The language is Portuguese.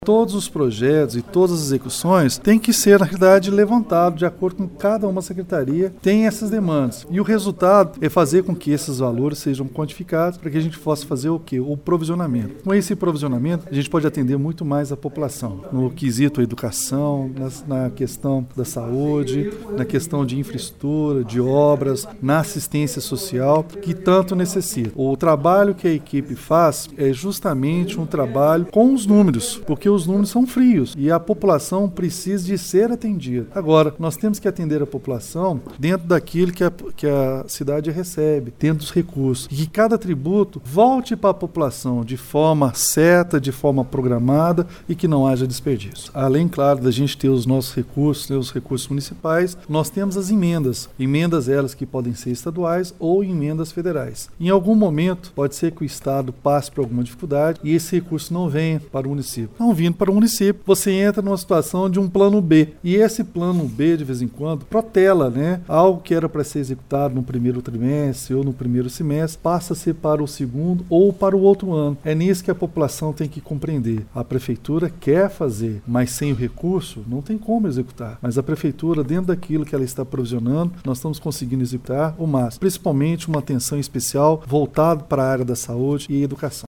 Todos os projetos e todas as execuções têm que ser, na realidade, levantados de acordo com cada uma secretaria tem essas demandas. E o resultado é fazer com que esses valores sejam quantificados para que a gente possa fazer o quê? O provisionamento. Com esse provisionamento, a gente pode atender muito mais a população, no quesito educação, na questão da saúde, na questão de infraestrutura, de obras, na assistência social, que tanto necessita. O trabalho que a equipe faz é justamente um trabalho com os números, porque os números são frios e a população precisa de ser atendida. Agora, nós temos que atender a população dentro daquilo que a cidade recebe, dentro dos recursos. E que cada tributo volte para a população de forma certa, de forma programada e que não haja desperdício. Além, claro, da gente ter os nossos recursos, os recursos municipais, nós temos as emendas. Emendas elas que podem ser estaduais ou emendas federais. Em algum momento, pode ser que o Estado passe por alguma dificuldade e esse recurso não venha para o município. Não vindo para o município, você entra numa situação de um plano B. E esse plano B, de vez em quando, protela, algo que era para ser executado no primeiro trimestre ou no primeiro semestre, passa a ser para o segundo ou para o outro ano. É nisso que a população tem que compreender. A prefeitura quer fazer, mas sem o recurso, não tem como executar. Mas a prefeitura, dentro daquilo que ela está provisionando, nós estamos conseguindo executar o máximo. Principalmente uma atenção especial voltada para a área da saúde e educação.